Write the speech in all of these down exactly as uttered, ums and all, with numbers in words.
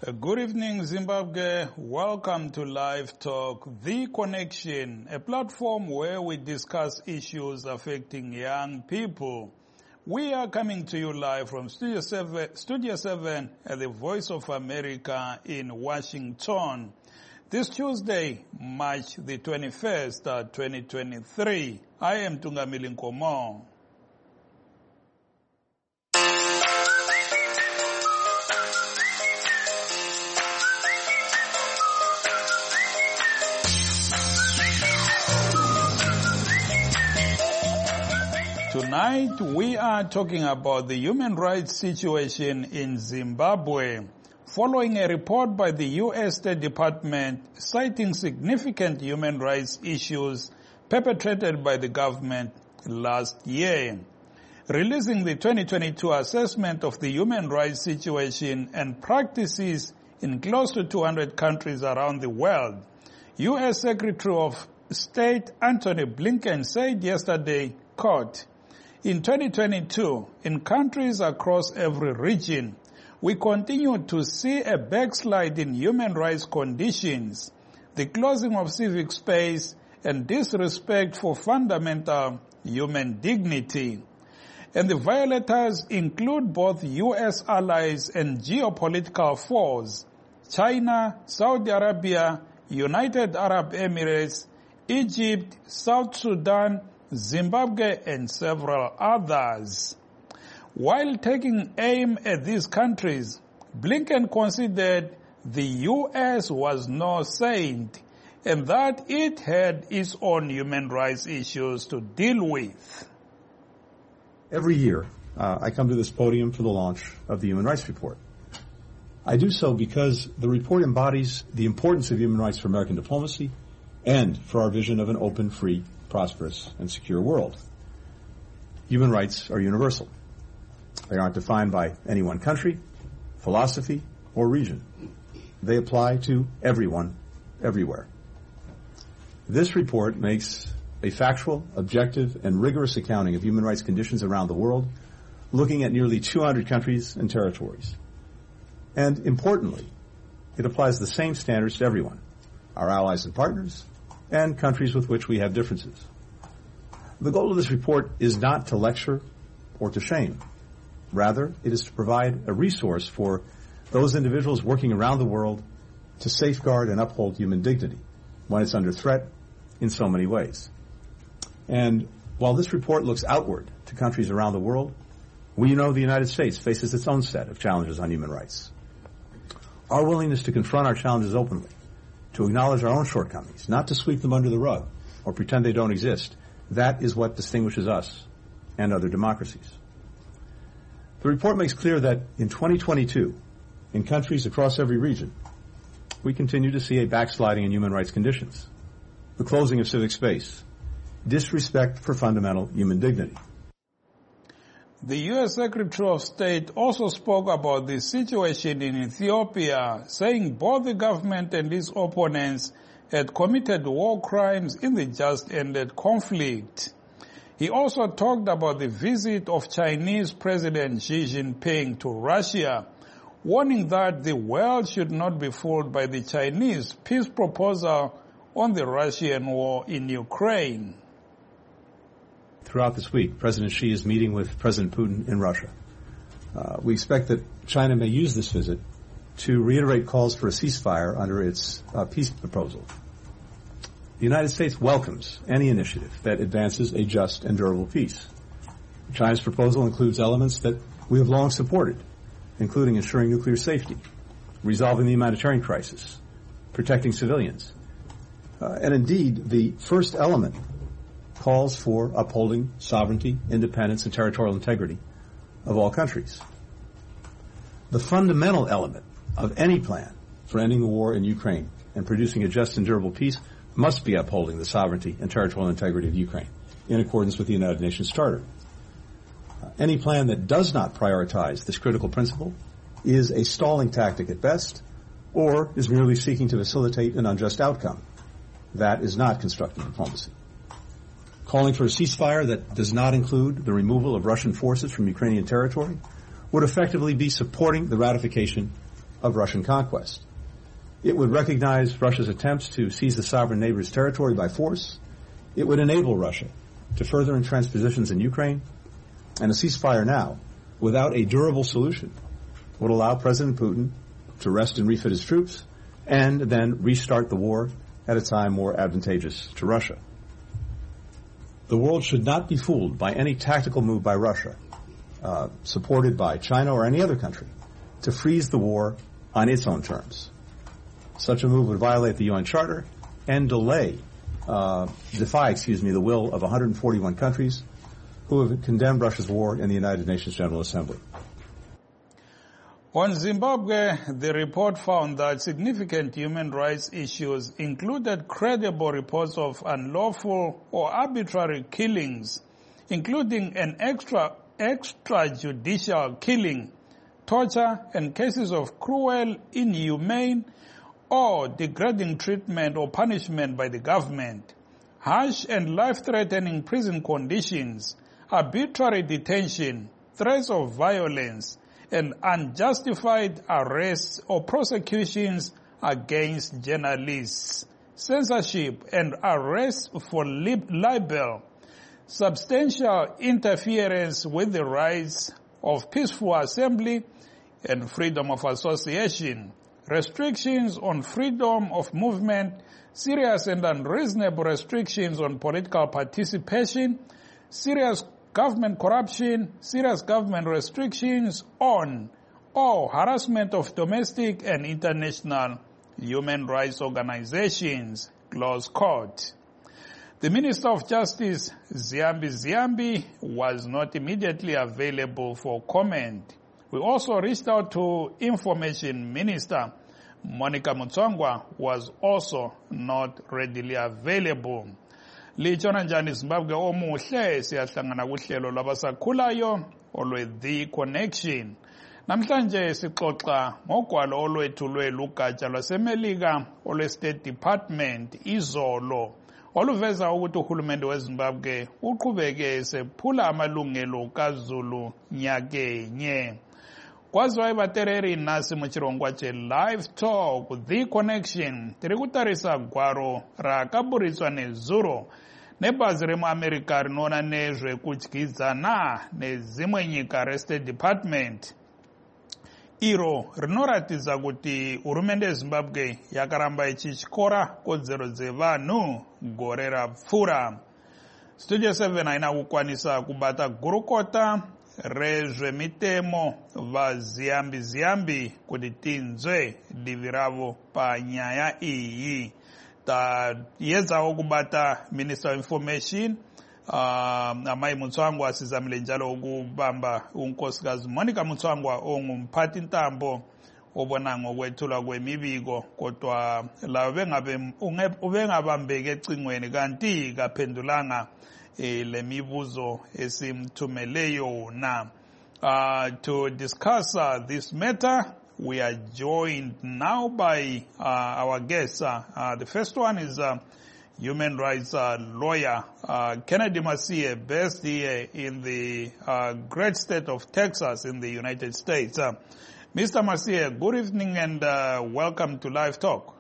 Good evening, Zimbabwe. Welcome to Live Talk, The Connection, a platform where we discuss issues affecting young people. We are coming to you live from Studio seven, Studio seven at the Voice of America in Washington. This Tuesday, March the twenty-first, twenty twenty-three. I am Tungamili Nkomo. Tonight, we are talking about the human rights situation in Zimbabwe, following a report by the U S State Department citing significant human rights issues perpetrated by the government last year. Releasing the twenty twenty-two assessment of the human rights situation and practices in close to two hundred countries around the world, U S Secretary of State Antony Blinken said yesterday, quote, "In twenty twenty-two, in countries across every region, we continue to see a backslide in human rights conditions, the closing of civic space, and disrespect for fundamental human dignity. And the violators include both U S allies and geopolitical foes, China, Saudi Arabia, United Arab Emirates, Egypt, South Sudan, Zimbabwe, and several others." While taking aim at these countries, Blinken considered the U S was no saint and that it had its own human rights issues to deal with. Every year, uh, I come to this podium for the launch of the Human Rights Report. I do so because the report embodies the importance of human rights for American diplomacy and for our vision of an open, free, prosperous, and secure world. Human rights are universal. They aren't defined by any one country, philosophy, or region. They apply to everyone, everywhere. This report makes a factual, objective, and rigorous accounting of human rights conditions around the world, looking at nearly two hundred countries and territories. And importantly, it applies the same standards to everyone, our allies and partners, and countries with which we have differences. The goal of this report is not to lecture or to shame. Rather, it is to provide a resource for those individuals working around the world to safeguard and uphold human dignity when it's under threat in so many ways. And while this report looks outward to countries around the world, we know the United States faces its own set of challenges on human rights. Our willingness to confront our challenges openly, to acknowledge our own shortcomings, not to sweep them under the rug or pretend they don't exist, that is what distinguishes us and other democracies. The report makes clear that in twenty twenty-two, in countries across every region, we continue to see a backsliding in human rights conditions, the closing of civic space, disrespect for fundamental human dignity. The U S Secretary of State also spoke about the situation in Ethiopia, saying both the government and its opponents had committed war crimes in the just-ended conflict. He also talked about the visit of Chinese President Xi Jinping to Russia, warning that the world should not be fooled by the Chinese peace proposal on the Russian war in Ukraine. Throughout this week, President Xi is meeting with President Putin in Russia. Uh, we expect that China may use this visit to reiterate calls for a ceasefire under its uh, peace proposal. The United States welcomes any initiative that advances a just and durable peace. China's proposal includes elements that we have long supported, including ensuring nuclear safety, resolving the humanitarian crisis, protecting civilians. Uh, and indeed, the first element calls for upholding sovereignty, independence, and territorial integrity of all countries. The fundamental element of any plan for ending the war in Ukraine and producing a just and durable peace must be upholding the sovereignty and territorial integrity of Ukraine in accordance with the United Nations Charter. Uh, any plan that does not prioritize this critical principle is a stalling tactic at best or is merely seeking to facilitate an unjust outcome. That is not constructive diplomacy. Calling for a ceasefire that does not include the removal of Russian forces from Ukrainian territory would effectively be supporting the ratification of Russian conquest. It would recognize Russia's attempts to seize the sovereign neighbor's territory by force. It would enable Russia to further entrench positions in Ukraine. And a ceasefire now, without a durable solution, would allow President Putin to rest and refit his troops and then restart the war at a time more advantageous to Russia. The world should not be fooled by any tactical move by Russia, uh, supported by China or any other country, to freeze the war on its own terms. Such a move would violate the U N Charter and delay, uh, defy, excuse me, the will of one hundred forty-one countries who have condemned Russia's war in the United Nations General Assembly. On Zimbabwe, the report found that significant human rights issues included credible reports of unlawful or arbitrary killings, including an extra extrajudicial killing, torture, and cases of cruel, inhumane, or degrading treatment or punishment by the government, harsh and life-threatening prison conditions, arbitrary detention, threats of violence, and unjustified arrests or prosecutions against journalists, censorship and arrests for libel, substantial interference with the rights of peaceful assembly and freedom of association, restrictions on freedom of movement, serious and unreasonable restrictions on political participation, serious government corruption, serious government restrictions on or harassment of domestic and international human rights organizations, close quote. The Minister of Justice, Ziyambi Ziyambi, was not immediately available for comment. We also reached out to Information Minister Monica Mutswangwa, was also not readily available. Lichona njani Zimbabwe omuhle siyahlangana kuhlelo lwabasakhulayo olwe The Connection. Namhlanje sixoxa ngogwalo olwethulwe lugatsha lwasemelika olwe State Department izolo oluveza ukuthi uhulumende weZimbabwe uqhubeke sephula amalungelo kaZulu nyakenye. Kwaziwa ibatereri nasi muchirongwa che Live Talk The Connection tiri kutarisa gwaro rakaburitswa nezuro nebazi remuAmerica rinoona nezvekudyidzana nezimwe nyika reState Department. Iro rinoratidza kuti hurumende yeZimbabwe yakaramba ichityora kodzero dzevanhu gore rapfuura. Studio seven haina kukwanisa kubata gurukota rezvemitemo vaZiyambi Ziyambi kuti tinzwe divi ravo panyaya iyi. Taedzawo kubata Minister of Information uh, Amai Mutswangwa asizamile njalo ukubamba unkosikazi Monica Mutswangwa ongumphathi ntambo obona ngokwethulwa kwemibiko kodwa la bengabe ubengabambeke ecingweni kanti kaphendulanga eh, lemibuzo esimthumeleyo na. Uh, to discuss uh, this matter, we are joined now by uh, our guests. Uh, uh, the first one is uh, human rights uh, lawyer uh, Kennedy Masie, based here in the uh, great state of Texas in the United States. Uh, Mister Masie, good evening and uh, welcome to Live Talk.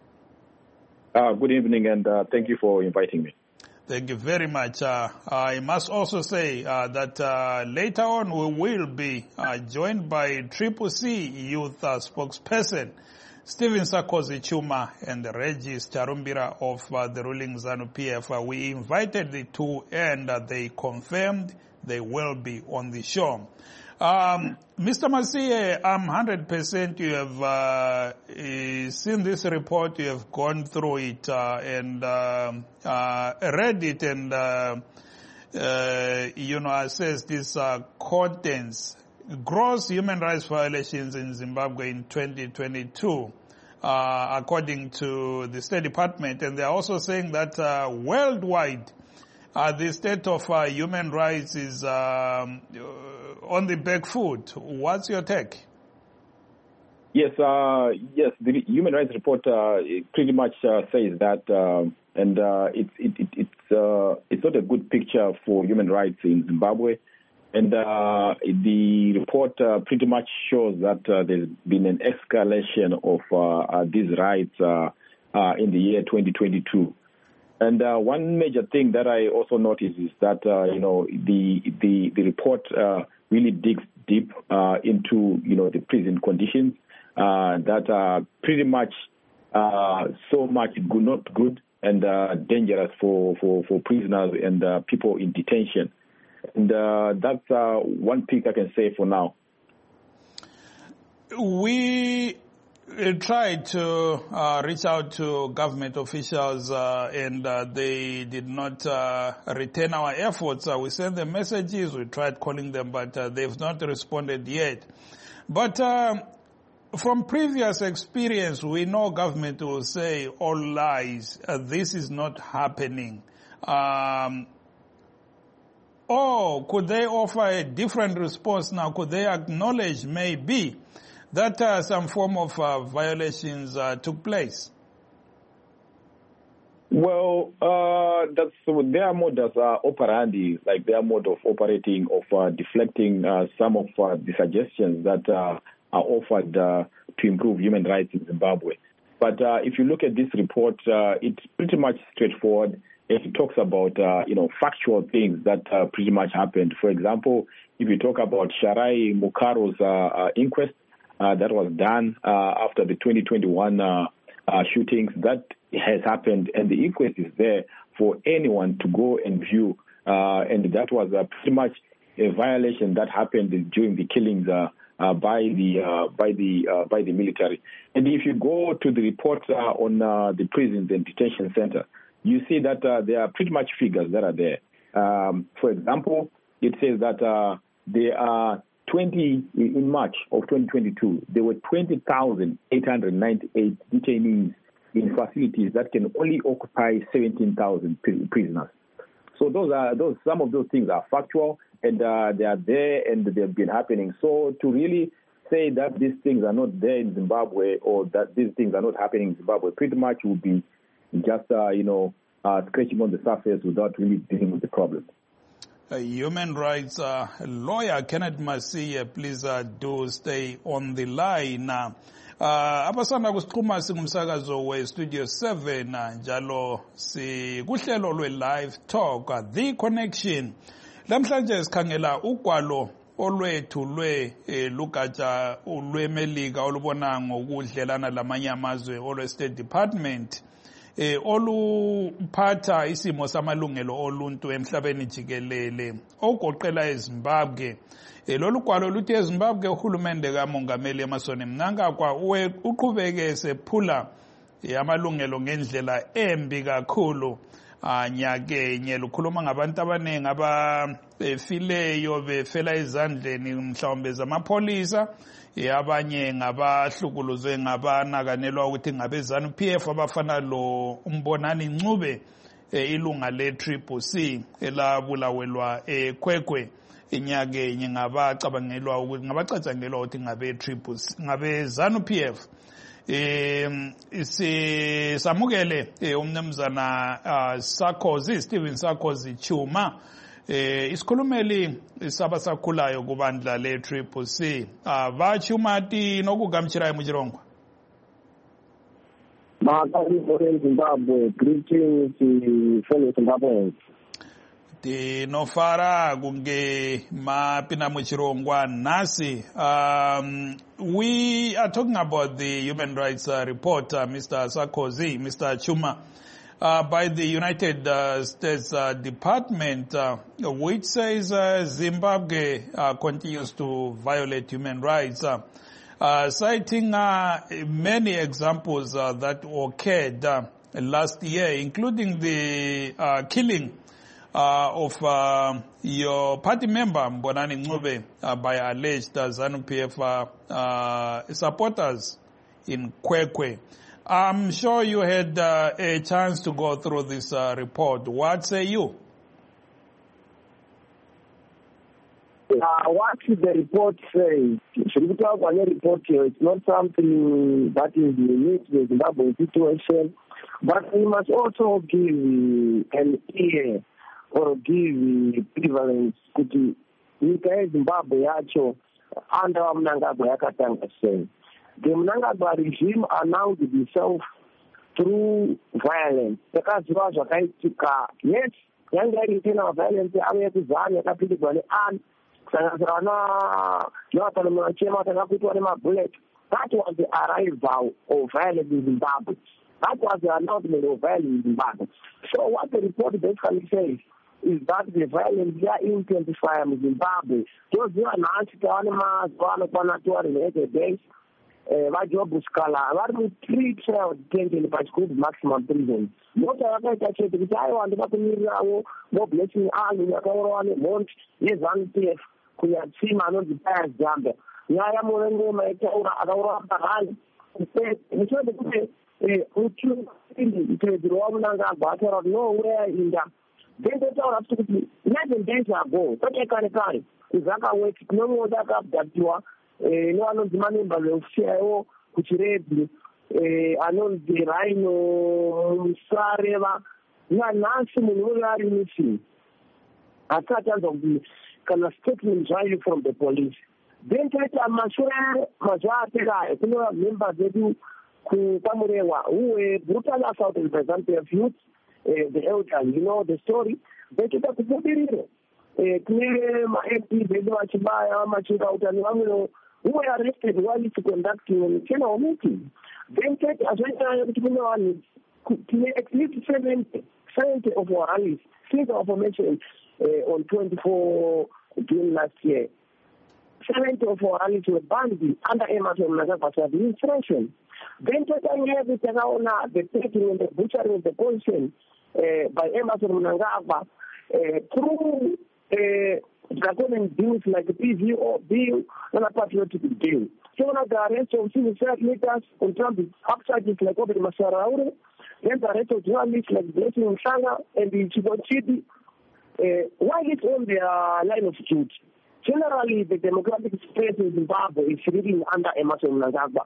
Uh, good evening and uh, thank you for inviting me. Thank you very much. Uh, I must also say uh, that uh, later on we will be uh, joined by Triple C Youth uh, spokesperson Stephen Sakosi Chuma and Regis Charumbira of uh, the ruling ZANU-P F. Uh, we invited the two and uh, they confirmed they will be on the show. Um, Mister Masie, I'm one hundred percent you have uh, seen this report, you have gone through it uh, and uh, uh, read it and, uh, uh, you know, assessed these uh, contents. Gross human rights violations in Zimbabwe in twenty twenty-two, uh, according to the State Department. And they are also saying that uh, worldwide, uh, the state of uh, human rights is um, on the back foot. What's your take? Yes, uh, yes. The Human Rights Report uh, pretty much uh, says that, uh, and uh, it's it, it, it's uh, it's not a good picture for human rights in Zimbabwe. And uh, the report uh, pretty much shows that uh, there's been an escalation of uh, uh, these riots uh, uh, in the year twenty twenty-two. And uh, one major thing that I also noticed is that, uh, you know, the the, the report uh, really digs deep uh, into, you know, the prison conditions uh, that are pretty much uh, so much good, not good, and uh, dangerous for, for, for prisoners and uh, people in detention. And uh, that's uh, one thing I can say for now. We uh, tried to uh, reach out to government officials uh, and uh, they did not uh, return our efforts. Uh, we sent them messages, we tried calling them, but uh, they've not responded yet. But uh, from previous experience, we know government will say all lies. Uh, this is not happening. Um, Or could they offer a different response now? Could they acknowledge maybe that uh, some form of uh, violations uh, took place? Well, uh, that's their modus uh, operandi, like their mode of operating, of uh, deflecting uh, some of uh, the suggestions that uh, are offered uh, to improve human rights in Zimbabwe. But uh, if you look at this report, uh, it's pretty much straightforward. It talks about, uh, you know, factual things that uh, pretty much happened. For example, if you talk about Sharai Mukaro's uh, uh, inquest uh, that was done uh, after the twenty twenty-one uh, uh, shootings, that has happened, and the inquest is there for anyone to go and view. Uh, and that was uh, pretty much a violation that happened during the killings uh, uh, by the uh, by the uh, by the military. And if you go to the report uh, on uh, the prisons and detention center, you see that uh, there are pretty much figures that are there. Um, for example, it says that uh, there are twenty, in March of twenty twenty-two, there were twenty thousand eight hundred ninety-eight detainees in facilities that can only occupy seventeen thousand prisoners. So those are those. Some of those things are factual, and uh, they are there, and they've been happening. So to really say that these things are not there in Zimbabwe, or that these things are not happening in Zimbabwe, pretty much would be just, uh, you know, uh, scratching on the surface without really dealing with the problem. Uh, human rights uh, lawyer Kenneth Masiye, please uh, do stay on the line. Uh, abasanda kusiqhuma singumsakazo we Studio seven uh, njalo sikuhlelo lwe live talk uh, The Connection. Lamhlanje sikhangela ugwalo olwethulwe eh, lugatsha lwemelika olubona ngokudlelana lamanye amazwe olwe State Department eh, oluphatha isimo samalungelo oluntu emhlabeni jikelele ogoqela eZimbabwe. Eh, lolu gwalo luthi eZimbabwe uhulumende kaMongameli Emmerson Mnangagwa uqhubeke sephula eh, amalungelo ngendlela embi kakhulu. Nyakenye lukhuluma ngabantu abaningi abafileyo befela ezandleni mhlawumbe zamapholisa, abanye ngabahlukuluzwe ngabanakanelwa ukuthi ngabe ZANU P F abafana lo uMbonani Ncube ilunga le Triple C elabulawelwa eKwekwe inyakenye ngabacabangelwa ukuthi ngabacatshangelwa ukuthi ngabe Triple C ngabe ZANU P F. Um, isi samukele umnumzana uh, Sarkozy, Stephen Sarkozy Chuma, eh, isikhulumeli sabasakhulayo kubandla le Triple C. Uh, va Chuma ti nokugamchirayo muchirongwa. Makali Zimbabwe, greetings fellow Zimbabweans. Tinofara kunge mapina muchirongwa nasi. Um, we are talking about the human rights uh, report, uh, Mister Sarkozy, Mister Chuma, uh, by the United uh, States uh, Department, uh, which says uh, Zimbabwe uh, continues to violate human rights, uh, uh, citing uh, many examples uh, that occurred uh, last year, including the uh, killing Uh, of uh, your party member Mbonani Ncube uh, by alleged uh, ZANU P F uh, uh, supporters in Kwekwe. I'm sure you had uh, a chance to go through this uh, report. What say you? Uh, what the report says, should we talk about the report here? It's not something that is unique to the Zimbabwe situation, but we must also give an ear or give prevalence to nyika yeZimbabwe yacho under Mnangagwa yakatanga sei. The Mnangagwa regime announced itself through violence. Takaziva zvakaitika. Yes, yanga iri internal violence ave kuzana yakapindikwa neani kusanganisira na Jonathan Machema takakuitwa nemabullet. That was the arrival of violence in Zimbabwe. That was the announcement of violence in Zimbabwe. So what the report basically says is that the violence here intensify in Zimbabwe. Those who are not going to days, vaJob Scala, vari muthree trial detention pachigroup maximum prison. Mota yakaita chete kuti aiwa ndinoda kumirirawo moblessing anhu yakaurawa nemhonzi yeZANU-P F kunyatsima anonzi Pius Dzambe. Nyaya murengoma itaura akaurawa pahani. Muchode kuti mutevedzero waMnangagwa ataura kuti no weainda. Then totaura futi kuti eleven days ago tote kare kare kuzakaweti kunomuoda akabhadhatiwa nevanonzi manembers eufisiyaiwo kuchiredhi anonzi Rhino Musareva. Nanhasi munhu uyo ari missing. Asati anzwa kuti kana statement zvayo from the police. Then taita mashure mazuva aperayo kune members edu kuPamurewa who were brutally assaulted by ZANU-P F youth, the elders, you know the story. Vechida kubudiriro kune ma-M P vedu vachibaya vamachirauta nevamwe who were arrested while conducting an internal meeting. Then taita azvaita kuti kune vanhu at least seventy seventy of our rallies since our formation uh, on twenty-fourth June last year. seventy of our rallies were banned under Emmerson Mnangagwa's administration. Then taking every takaona the taking and the butchering of the position uh, by Emmerson Mnangagwa uh, through uh, draconian deals like the P V O bill and a patriotic deal. So now the arrest of civil service leaders on Trump upcharges like Obed Masaraure, then the arrest of journalists like Blessing Mshanga and the Chibochidi, uh, while it's on their line of duty. Generally, the democratic space in Zimbabwe is reading under Emmerson Mnangagwa.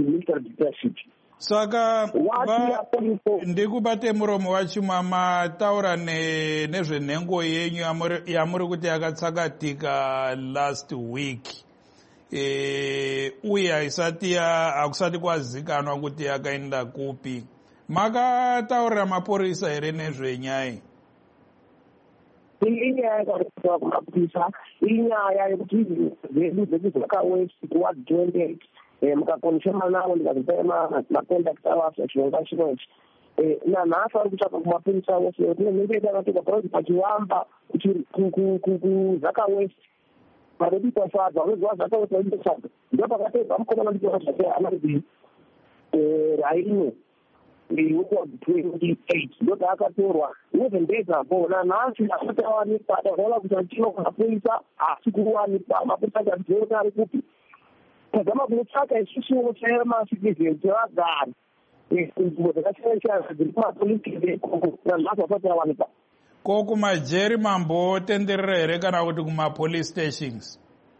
Saka ndikubate muromo wachimwa mataura nezvenhengo yenyu yamuri kuti yakatsakatika last week e, uye haisati hakusati kwazikanwa kuti yakaenda kupi. Makataurira mapurisa here nezvenyaya? Inyaya yakataurwa kumapurisa, inyaya yekuti zvedu zvedu zvakawesti kuward twenty-eight mukakonishema navo ndikazopema macontact avo after chirongwa nanhasi ari kutsvaka kumapurisa wose kune mhenge yakatoka paroti pachiwamba kuzakawest parebi pasadza unoziva zakawest aipasadza ndo pakatedza mukomana ndiaa zvake anonzi Rhino twenty-eight ndo paakatorwa eleven days ago. Nanhasi asati awanikwa adaona kuti achino kumapurisa asi kuwanikwa mapurisa akatizoona ari kupi tazama kunotsvaka isusuwo chemacitizen chevagari nzvimbo dzakasiyana-siyana dziri kumapolisi nanhasi asati awanikwa. Ko kumajeri mambotenderera here kana kuti kumapolice stations?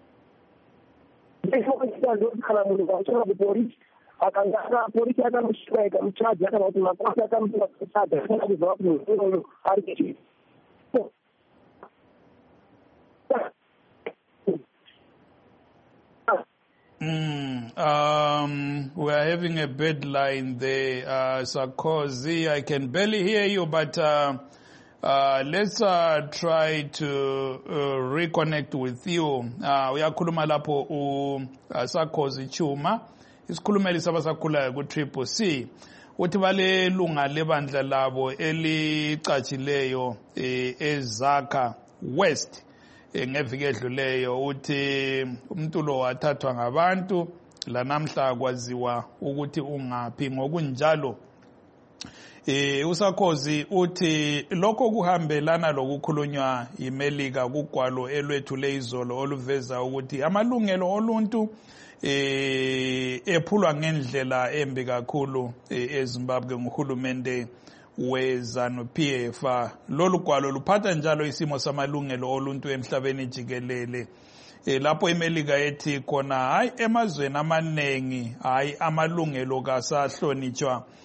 Kana munhu kausvika kupolisi akanga polisi akamusvika ikamuchaji kana kuti makwasi akamutora kusadza kana kuziva kuti munhu uyoyo ari kuchii. Mm, um, we are having a bad line there, uh, Sarkozy. I can barely hear you, but uh, uh, let's uh, try to uh, reconnect with you. Uh, we are kuluma lapo u uh, Sarkozy Chuma. Isikhulumeli sabasakhulayo ku Triple C. Uthi bale lunga lebandla labo elicatshileyo eZaka West. Ngeviki edluleyo uthi umuntu lo wathathwa ngabantu la namhla kwaziwa ukuthi ungaphi. Ngokunjalo eh uSarkozy uthi lokho kuhambelana lokukhulunywa iMelika kugwalo elwethule izolo oluveza ukuthi amalungelo oluntu eh ephulwa ngendlela embi kakhulu eZimbabwe nguhulumende weZANU-P F. Lolu gwalo luphatha njalo isimo samalungelo oluntu emhlabeni jikelele. E, lapho iMelika ethi khona hayi emazweni amaningi hayi amalungelo kasahlonitshwa.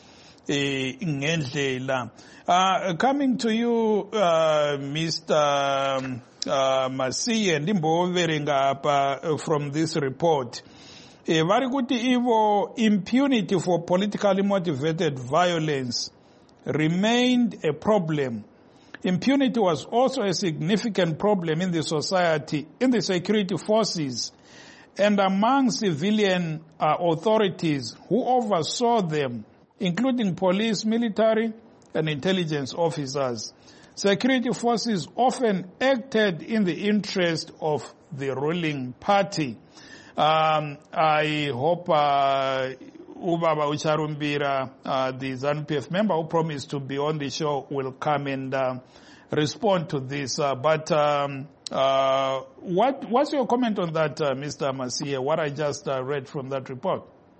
eh ngendlela. Uh, coming to you, uh, Mister Um, uh, Masiye Ndimbovere ngapha from this report. Eh, vari kuti ivo impunity for politically motivated violence remained a problem. Impunity was also a significant problem in the society, in the security forces, and among civilian uh, authorities who oversaw them, including police, military, and intelligence officers. Security forces often acted in the interest of the ruling party. Um, I hope uh, Ubaba Ucharumbira, uh, the ZANU-P F member who promised to be on the show, will come and uh, respond to this. Uh, but um, uh, what what's your comment on that, uh, Mister Masiye, what I just uh, read from that report?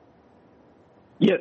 Yes,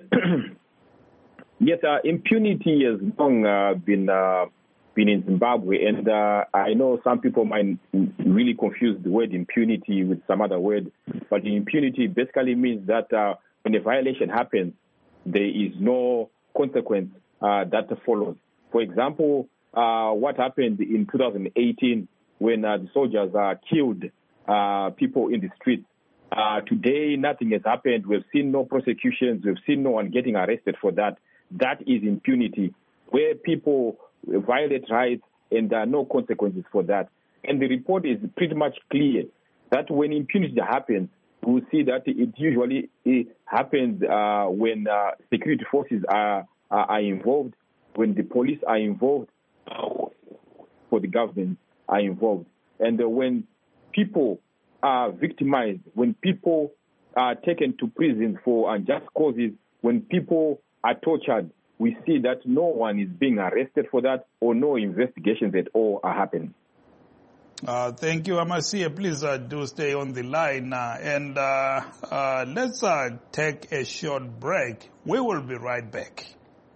yes. Uh, impunity has long uh, been uh, been in Zimbabwe, and uh, I know some people might really confuse the word impunity with some other word, but impunity basically means that uh, when a violation happens, there is no consequence uh, that follows. For example, uh, what happened in two thousand eighteen when uh, the soldiers uh, killed uh, people in the streets. Uh, today, nothing has happened. We've seen no prosecutions. We've seen no one getting arrested for that. That is impunity, where people violate rights and there are no consequences for that. And the report is pretty much clear that when impunity happens, we see that it usually it happens uh, when uh, security forces are, are, are involved, when the police are involved, uh, for the government are involved. And uh, when people are victimized, when people are taken to prison for unjust causes, when people are tortured, we see that no one is being arrested for that or no investigations at all are happening. Uh, thank you, Masiye. Please uh, do stay on the line. Uh, and uh, uh, let's uh, take a short break. We will be right back.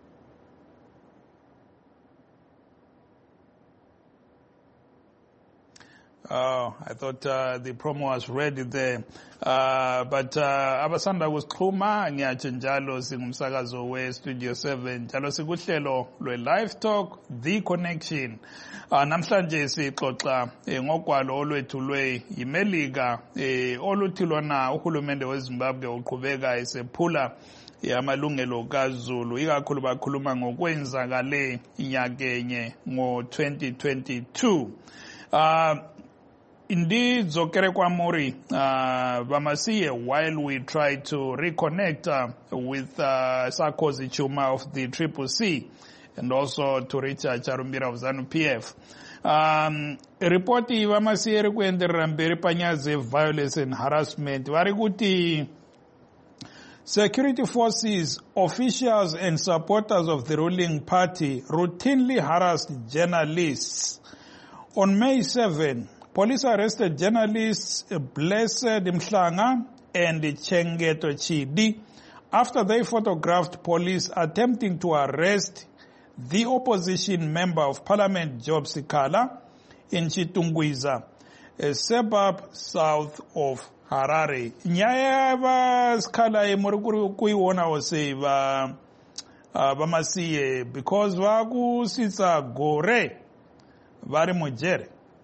Uh, I thought uh, the promo was ready there. Uh, but uh, abasanda kusikhuluma ngiyatsho njalo singumsakazo we Studio seven njalo sikuhlelo lwe Live Talk The Connection. Uh, namhlanje sixoxa eh, ngogwalo olwethulwe yiMelika eh, oluthi lona uhulumende weZimbabwe uqhubeka esephula yamalungelo kaZulu, ikakhulu bakhuluma ngokwenzakale inyakenye ngo twenty twenty-two. Uh, Indeed, Zokere Kwamori, uh, Bamasiye, while we try to reconnect uh, with uh, Sarkozy Chuma of the Triple C and also to Richard Charumbira of ZANU-P F. Um, Reporti Bamasiye Rekwendera Mberi Panyaze violence and harassment. Variguti security forces, officials and supporters of the ruling party routinely harassed journalists. On May seventh, police arrested journalists Blessed Mhlanga and Chengeto Chidi after they photographed police attempting to arrest the opposition member of parliament Job Sikala in Chitungwiza, a suburb south of Harare. Nyaya ba Sikala e morukuru kuiwona wase ba Bamasiye because vaku sitsa gore vari mujere.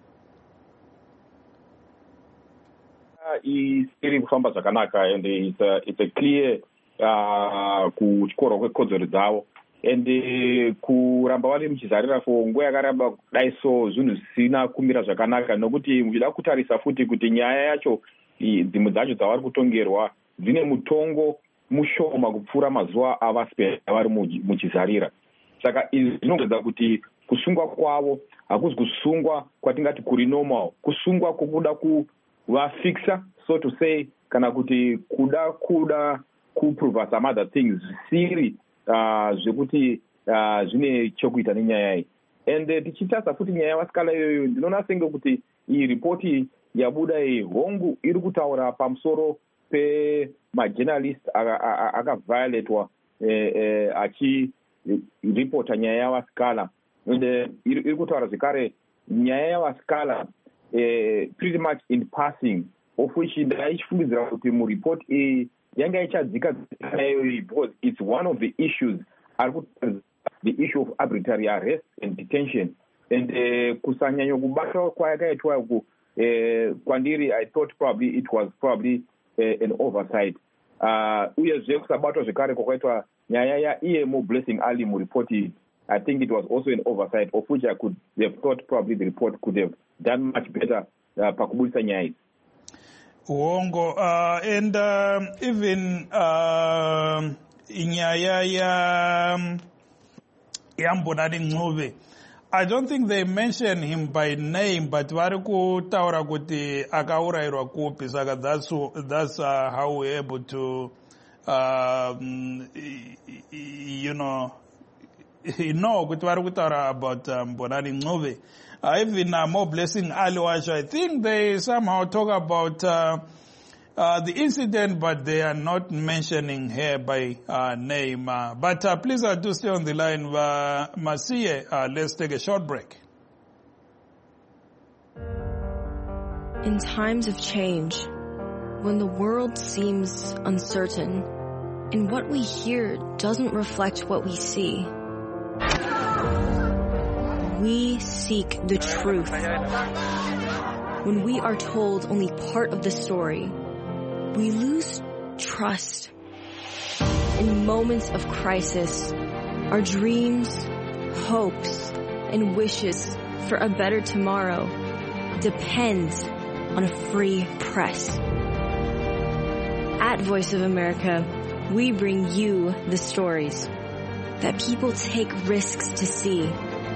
Iri kufamba zvakanaka and it's a, it's a clear uh, kuchikoro kwekodzero dzavo and uh, kuramba vari muchizarira for nguva yakaramba kudai so zvinhu zvisina kumira zvakanaka nokuti muchida kutarisa futi kuti nyaya yacho dzimwe dzacho dzavari kutongerwa dzine mutongo mushoma kupfuura mazuva avaspe avari muchizarira. Saka izvi zvinongedza kuti kusungwa kwavo hakuzi kusungwa kwatingati kuri normal, kusungwa kwokuda ku vafixa, so to say, kana kuti kuda kuda kuprova some other things zvisiri uh, zvekuti uh, zvine chokuita nenyaya iyi. And uh, tichitasa futi nyaya yavasikala iyoyo ndinoona senge kuti iyi ripoti yabuda iyi hongu iri kutaura pamusoro pemajournalist akavioletwa eh, eh, achiripota nyaya yavasikala. And uh, iri kutaura zvekare nyaya yavasikala Uh, pretty much in passing, of which ndaichifungidzira kuti mureport iyi yanga ichadzika because it's one of the issues the issue of arbitrary arrest and detention. And kusanyanyo kubatwa kwa yakaitwa ku kwandiri, I thought probably it was probably uh, an oversight. Uh, uyezve kusabatwa zvekare kwakaitwa nyaya ya E M O Blessing Ali muripoti, I think it was also an oversight, of which I could have thought probably the report could have done much better uh, pakubudisa nyaya idzi. Uongo, uh, and uh, even uh, inyaya ya Mbonani Ncube, I don't think they mention him by name, but vari kutaura kuti akaurayirwa kupi, saka that's that's uh, how we're able to um, you know know kuti vari kutaura about um, Mbonani Ncube. Uh, even uh, More Blessing Ali Wacho, I think they somehow talk about uh, uh, the incident, but they are not mentioning her by uh, name. Uh, but uh, please uh, do stay on the line, uh, Masie. Uh, let's take a short break. In times of change, when the world seems uncertain and what we hear doesn't reflect what we see, we seek the truth. When we are told only part of the story, we lose trust. In moments of crisis, our dreams, hopes, and wishes for a better tomorrow depend on a free press. At Voice of America, we bring you the stories that people take risks to see.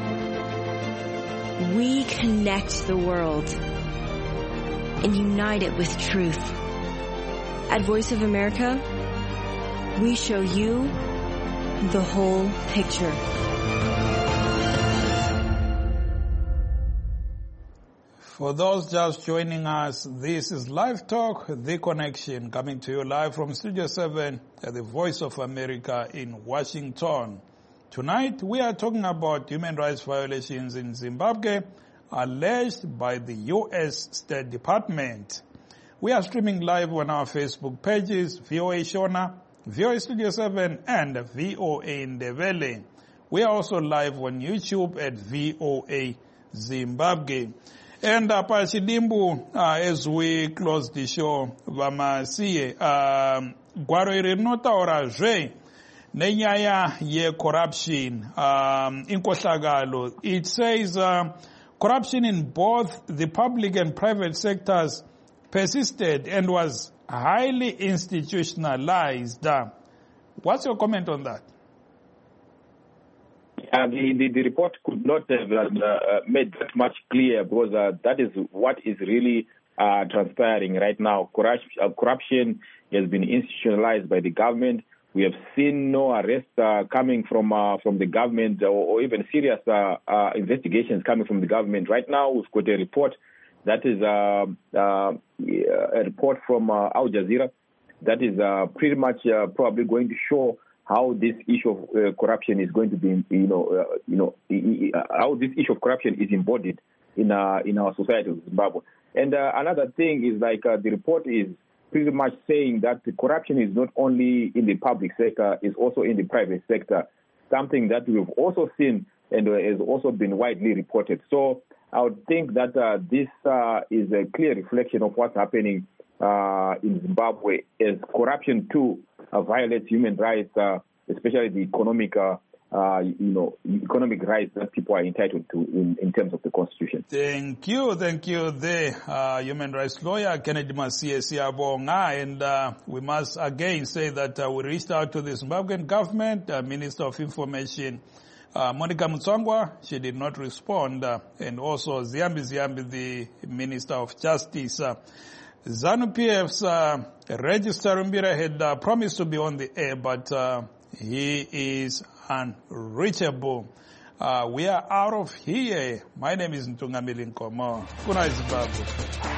We connect the world and unite it with truth. At Voice of America, we show you the whole picture. For those just joining us, this is Live Talk, The Connection, coming to you live from Studio seven at the Voice of America in Washington. Tonight, we are talking about human rights violations in Zimbabwe alleged by the U S State Department. We are streaming live on our Facebook pages, V O A Shona, V O A Studio seven, and V O A Ndebele. We are also live on YouTube at V O A Zimbabwe. And uh, Pachidimbu, uh, as we close the show, Vamasiye, um, gwaro iri rinotaura zve nenyaya ye-corruption, um, inkohlakalo. It says uh, corruption in both the public and private sectors persisted and was highly institutionalized. Uh, what's your comment on that? Uh, the, the, the report could not have uh, made that much clear, because uh, that is what is really uh, transpiring right now. Corrupt, uh, corruption has been institutionalized by the government. We have seen no arrest uh, coming from uh, from the government, or, or even serious uh, uh, investigations coming from the government. Right now, we've got a report that is uh, uh, a report from uh, Al Jazeera that is uh, pretty much uh, probably going to show how this issue of uh, corruption is going to be, you know, uh, you know, how this issue of corruption is embodied in our in our society of Zimbabwe. And uh, another thing is, like uh, the report is pretty much saying that the corruption is not only in the public sector, it's also in the private sector, something that we've also seen and uh, has also been widely reported. So I would think that uh, this uh, is a clear reflection of what's happening uh, in Zimbabwe, as corruption too uh, violates human rights, uh, especially the economic, uh, uh, you know, economic rights that people are entitled to in, in terms of the Constitution. Thank you, thank you, the uh, human rights lawyer Kennedy Masie Siyabonga, and uh, we must again say that uh, we reached out to the Zimbabwean government, uh, Minister of Information, Uh, Monica Mutswangwa. She did not respond, uh, and also Ziyambi Ziyambi, the Minister of Justice. Uh, ZANU-P F's uh, Register Rumbira had uh, promised to be on the air, but uh, he is unreachable. Uh, we are out of here. My name is Ntungamili Nkomo. Kuna Zimbabwe.